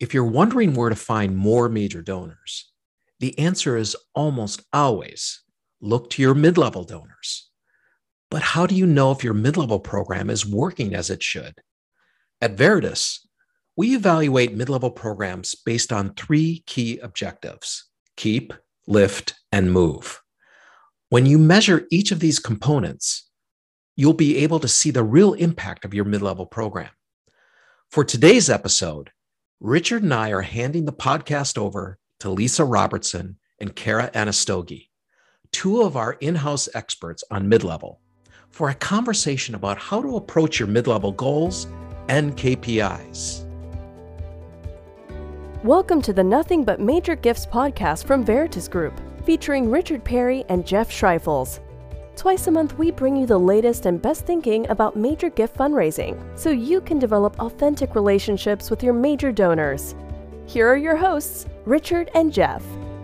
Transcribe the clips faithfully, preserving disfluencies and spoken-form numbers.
If you're wondering where to find more major donors, the answer is almost always look to your mid-level donors. But how do you know if your mid-level program is working as it should? At Veritas, we evaluate mid-level programs based on three key objectives: keep, lift, and move. When you measure each of these components, you'll be able to see the real impact of your mid-level program. For today's episode, Richard and I are handing the podcast over to Lisa Robertson and Kara Anastogi, two of our in-house experts on mid-level, for a conversation about how to approach your mid-level goals and K P Is. Welcome to the Nothing But Major Gifts podcast from Veritas Group, featuring Richard Perry and Jeff Schreifels. Twice a month, we bring you the latest and best thinking about major gift fundraising, so you can develop authentic relationships with your major donors. Here are your hosts, Richard and Jeff.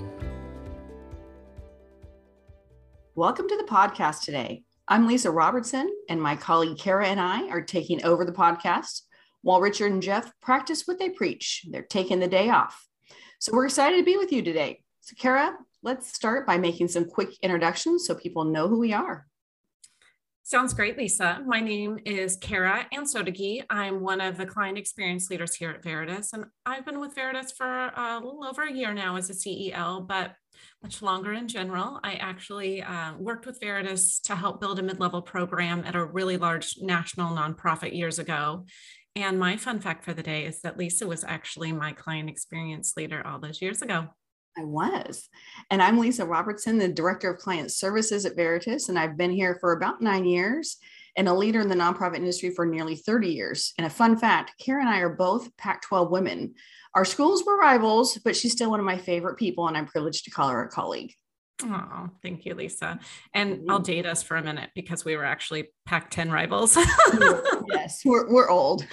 Welcome to the podcast today. I'm Lisa Robertson, and my colleague Kara and I are taking over the podcast while Richard and Jeff practice what they preach. They're taking the day off. So we're excited to be with you today. So Kara, let's start by making some quick introductions so people know who we are. Sounds great, Lisa. My name is Kara Anastogi. I'm one of the client experience leaders here at Veritas, and I've been with Veritas for a little over a year now as a C E L, but much longer in general. I actually uh, worked with Veritas to help build a mid-level program at a really large national nonprofit years ago. And my fun fact for the day is that Lisa was actually my client experience leader all those years ago. I was. And I'm Lisa Robertson, the Director of Client Services at Veritas, and I've been here for about nine years and a leader in the nonprofit industry for nearly thirty years. And a fun fact, Kara and I are both Pac twelve women. Our schools were rivals, but she's still one of my favorite people, and I'm privileged to call her a colleague. Oh, thank you, Lisa. And mm-hmm. I'll date us for a minute because we were actually Pac ten rivals. Yes, we're, we're old.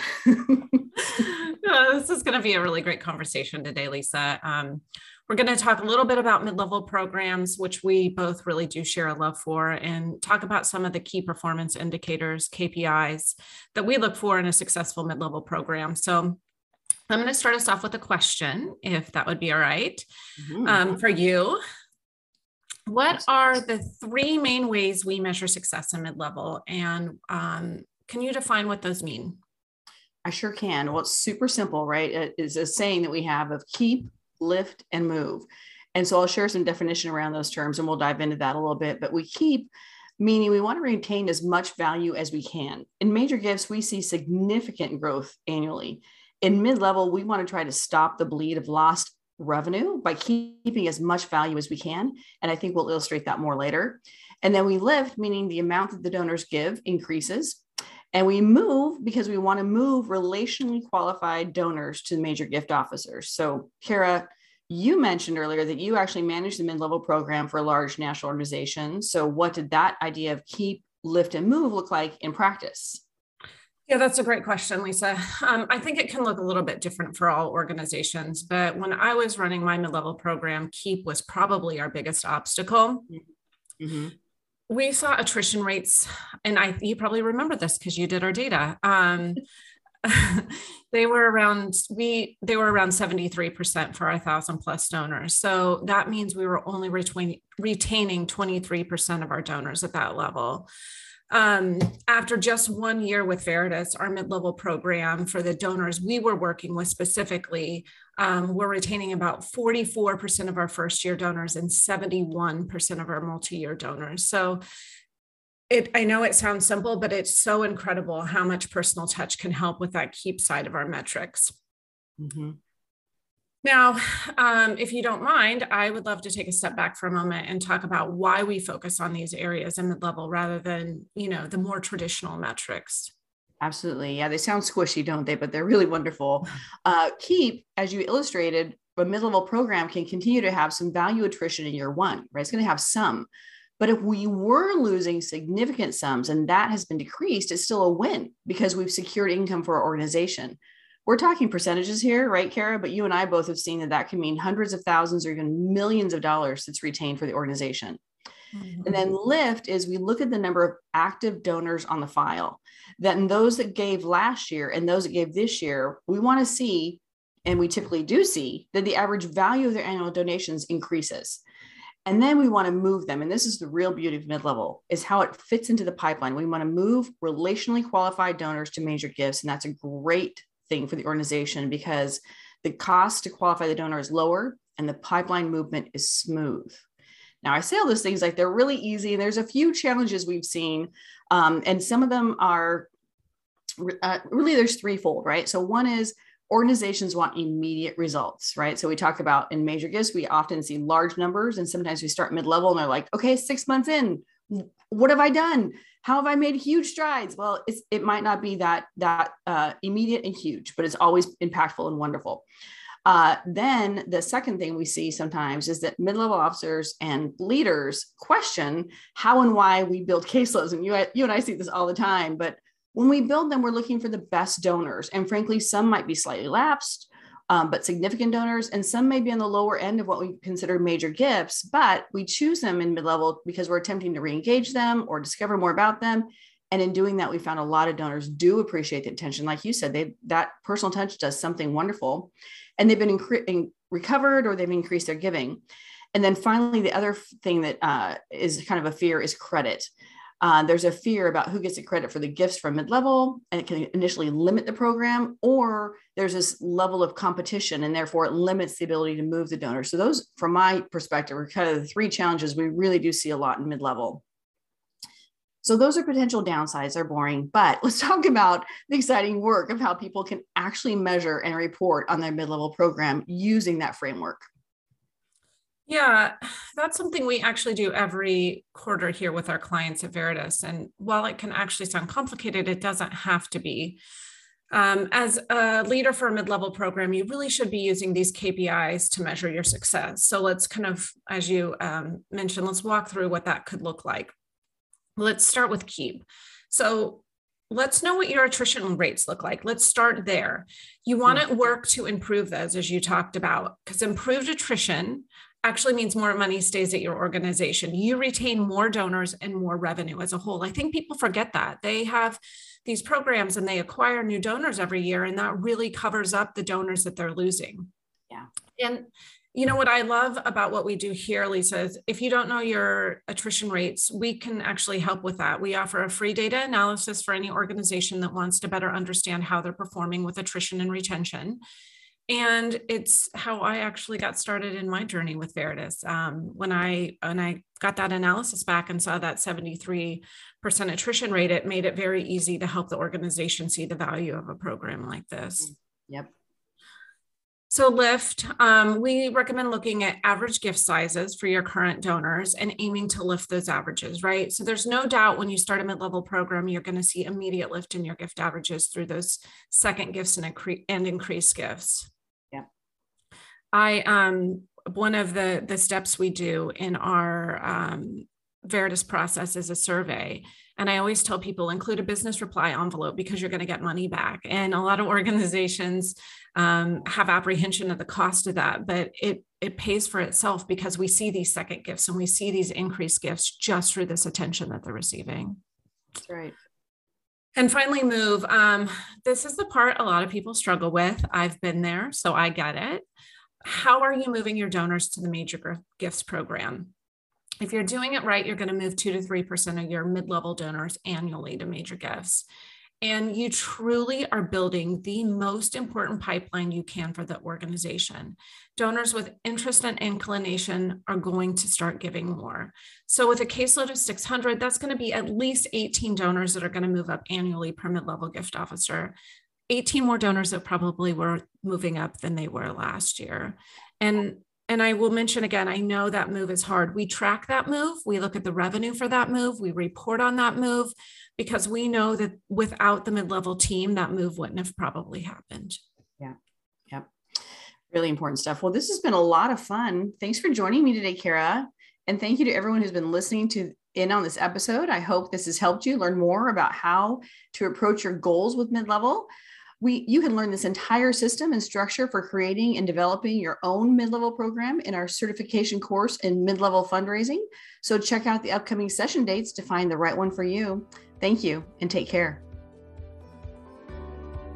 uh, this is going to be a really great conversation today, Lisa. Um, We're going to talk a little bit about mid-level programs, which we both really do share a love for, and talk about some of the key performance indicators, K P Is, that we look for in a successful mid-level program. So I'm going to start us off with a question, if that would be all right. Mm-hmm. Um, for you, what are the three main ways we measure success in mid-level? And um, can you define what those mean? I sure can. Well, it's super simple, right? It is a saying that we have of keep, lift, and move. And so I'll share some definition around those terms and we'll dive into that a little bit. But we keep, meaning we want to retain as much value as we can. In major gifts, we see significant growth annually. In mid-level, we want to try to stop the bleed of lost revenue by keeping as much value as we can. And I think we'll illustrate that more later. And then we lift, meaning the amount that the donors give increases. And we move because we want to move relationally qualified donors to major gift officers. So Kara, you mentioned earlier that you actually manage the mid-level program for a large national organization. So what did that idea of keep, lift, and move look like in practice? Yeah, that's a great question, Lisa. Um, I think it can look a little bit different for all organizations, but when I was running my mid-level program, keep was probably our biggest obstacle. Mm-hmm. We saw attrition rates, and I you probably remember this because you did our data. Um, they were around we they were around seventy-three percent for our thousand plus donors. So that means we were only retaining retaining twenty-three percent of our donors at that level. Um, after just one year with Veritas, our mid-level program for the donors we were working with specifically, um, we're retaining about forty-four percent of our first-year donors and seventy-one percent of our multi-year donors. So it, I know it sounds simple, but it's so incredible how much personal touch can help with that keep side of our metrics. Mm-hmm. Now, um, if you don't mind, I would love to take a step back for a moment and talk about why we focus on these areas in mid-level rather than, you know, the more traditional metrics. Absolutely. Yeah, they sound squishy, don't they? But they're really wonderful. Uh, keep, as you illustrated, a mid-level program can continue to have some value attrition in year one, right? It's going to have some. But if we were losing significant sums and that has been decreased, it's still a win because we've secured income for our organization. We're talking percentages here, right, Kara? But you and I both have seen that that can mean hundreds of thousands or even millions of dollars that's retained for the organization. Mm-hmm. And then lift is we look at the number of active donors on the file. Then those that gave last year and those that gave this year, we want to see and we typically do see, then the average value of their annual donations increases. And then we want to move them. And this is the real beauty of mid-level, is how it fits into the pipeline. We want to move relationally qualified donors to major gifts. And that's a great thing for the organization because the cost to qualify the donor is lower and the pipeline movement is smooth. Now, I say all those things like they're really easy. And there's a few challenges we've seen. Um, and some of them are uh, really, there's threefold, right? So one is organizations want immediate results, right? So we talk about in major gifts, we often see large numbers, and sometimes we start mid-level and they're like, okay, six months in, what have I done? How have I made huge strides? Well, it's, it might not be that, that uh, immediate and huge, but it's always impactful and wonderful. Uh, then the second thing we see sometimes is that mid-level officers and leaders question how and why we build caseloads. And you, you and I see this all the time, but when we build them, we're looking for the best donors. And frankly, some might be slightly lapsed, um, but significant donors, and some may be on the lower end of what we consider major gifts, but we choose them in mid-level because we're attempting to re-engage them or discover more about them. And in doing that, we found a lot of donors do appreciate the attention. Like you said, they, that personal touch does something wonderful, and they've been incre- in, recovered or they've increased their giving. And then finally, the other thing that uh, is kind of a fear is credit. Uh, there's a fear about who gets the credit for the gifts from mid-level, and it can initially limit the program, or there's this level of competition and therefore it limits the ability to move the donor. So those, from my perspective, are kind of the three challenges we really do see a lot in mid-level. So those are potential downsides. They're boring, but let's talk about the exciting work of how people can actually measure and report on their mid-level program using that framework. Yeah, that's something we actually do every quarter here with our clients at Veritas. And while it can actually sound complicated, it doesn't have to be. Um, as a leader for a mid-level program, you really should be using these K P Is to measure your success. So let's kind of, as you um, mentioned, let's walk through what that could look like. Let's start with KEEP. So let's know what your attrition rates look like. Let's start there. You want to work to improve those, as you talked about, because improved attrition actually means more money stays at your organization. You retain more donors and more revenue as a whole. I think people forget that. They have these programs and they acquire new donors every year, and that really covers up the donors that they're losing. Yeah. And you know what I love about what we do here, Lisa, is if you don't know your attrition rates, we can actually help with that. We offer a free data analysis for any organization that wants to better understand how they're performing with attrition and retention. And it's how I actually got started in my journey with Veritas. Um, when I when I got that analysis back and saw that seventy-three percent attrition rate, it made it very easy to help the organization see the value of a program like this. Yep. So lift, um, we recommend looking at average gift sizes for your current donors and aiming to lift those averages, right? So there's no doubt when you start a mid-level program, you're going to see immediate lift in your gift averages through those second gifts and, incre- and increased gifts. Yeah. I, um, one of the, the steps we do in our um, Veritas process is a survey. And I always tell people, include a business reply envelope because you're going to get money back. And a lot of organizations um, have apprehension of the cost of that, but it, it pays for itself because we see these second gifts and we see these increased gifts just through this attention that they're receiving. That's right. And finally, move. Um, this is the part a lot of people struggle with. I've been there, so I get it. How are you moving your donors to the Major Gifts program? If you're doing it right, you're going to move two to three percent of your mid-level donors annually to Major Gifts. And you truly are building the most important pipeline you can for the organization. Donors with interest and inclination are going to start giving more. So with a caseload of six hundred, that's going to be at least eighteen donors that are going to move up annually per mid-level gift officer. eighteen more donors that probably were moving up than they were last year. And And I will mention again, I know that move is hard. We track that move. We look at the revenue for that move. We report on that move because we know that without the mid-level team, that move wouldn't have probably happened. Yeah. Yep. Really important stuff. Well, this has been a lot of fun. Thanks for joining me today, Kara. And thank you to everyone who's been listening to in on this episode. I hope this has helped you learn more about how to approach your goals with mid-level. We, you can learn this entire system and structure for creating and developing your own mid-level program in our certification course in mid-level fundraising. So check out the upcoming session dates to find the right one for you. Thank you and take care.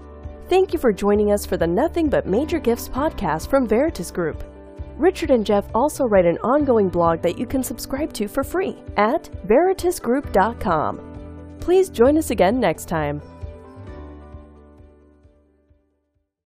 Thank you for joining us for the Nothing But Major Gifts podcast from Veritas Group. Richard and Jeff also write an ongoing blog that you can subscribe to for free at veritas group dot com. Please join us again next time.